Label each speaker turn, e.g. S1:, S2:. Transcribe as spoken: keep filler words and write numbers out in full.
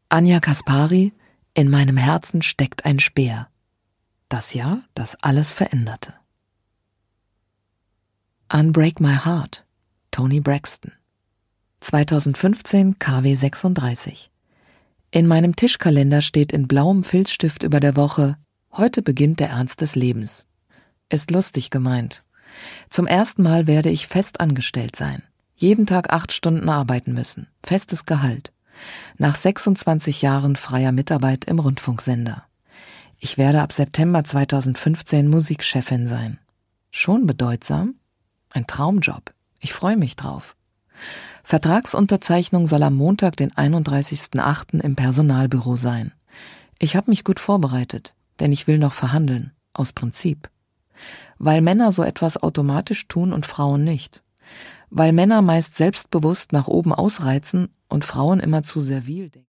S1: Anja Kaspari, in meinem Herzen steckt ein Speer. Das Jahr, das alles veränderte. Unbreak My Heart, Toni Braxton. zweitausendfünfzehn, K W sechsunddreißig. In meinem Tischkalender steht in blauem Filzstift über der Woche: Heute beginnt der Ernst des Lebens. Ist lustig gemeint. Zum ersten Mal werde ich fest angestellt sein. Jeden Tag acht Stunden arbeiten müssen. Festes Gehalt. Nach sechsundzwanzig Jahren freier Mitarbeit im Rundfunksender. Ich werde ab September zweitausendfünfzehn Musikchefin sein. Schon bedeutsam? Ein Traumjob. Ich freue mich drauf. Vertragsunterzeichnung soll am Montag, den einunddreißigsten achten im Personalbüro sein. Ich habe mich gut vorbereitet, denn ich will noch verhandeln. Aus Prinzip. Weil Männer so etwas automatisch tun und Frauen nicht. Weil Männer meist selbstbewusst nach oben ausreizen und Frauen immer zu servil denken.